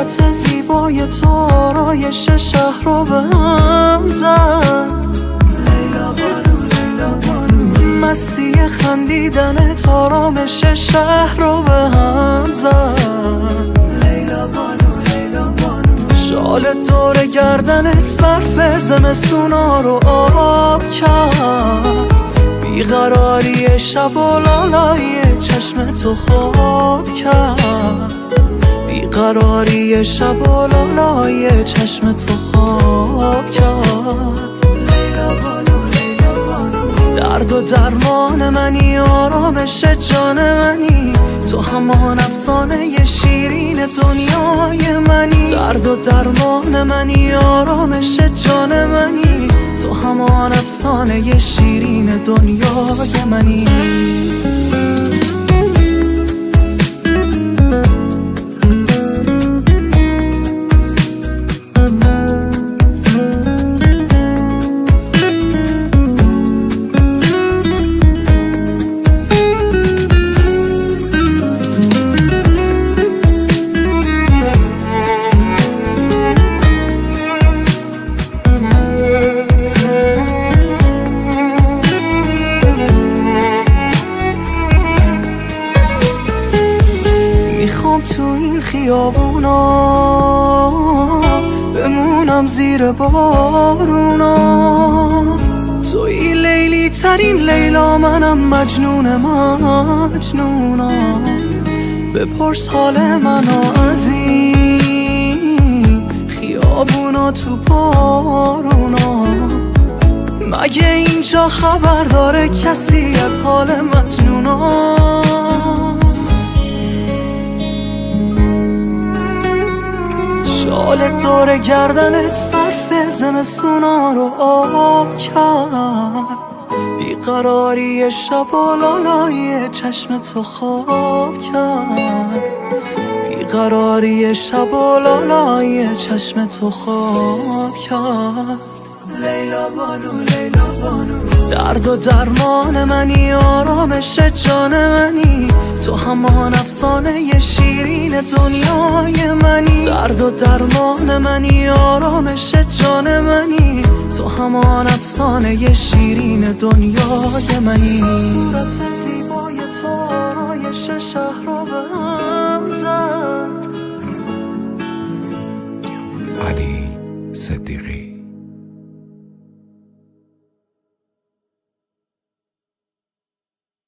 صورت زیبای تو آرایش شهر رو به هم زد. لیلا بانو لیلا بانو، مستی خندیدنت آرامش شهر رو به هم زد. لیلا بانو لیلا بانو، شال دور گردنت برف زمستونا رو آب کرد. بیقراری شب و لالای چشم تو خواب کرد. بیقراری شب و لالای چشم تو خواب کرد. لیلا بانو لیلا بانو، درد و درمان منی، آرامش جان منی، تو همان افسانه شیرین دنیای منی. درد و درمان منی، آرامش جان منی، تو همان افسانه شیرین دنیای منی. میخوام تو این خیابونا بمونم زیر بارونا. توی لیلی ترین لیلا، منم مجنون مجنونا. بپرس حال منو از این خیابونا تو بارونا. مگه اینجا خبر داره کسی از حال مجنونا؟ شال دور گردنت برف زمستونا رو آب کرد. بیقراری شب و لالای چشم تو خواب کرد. بیقراری شب و لالای چشم تو خواب کرد. لیلا بانو لیلا بانو، درد و درمان منی، آرامش جان منی، تو همان افسانه شیرین دنیای منی. درد و درمان منی، آرامش جان منی، تو همان افسانه شیرین دنیای منی. صورت زیبای تو آرایش شهر رو به هم زد. علی صدیقی.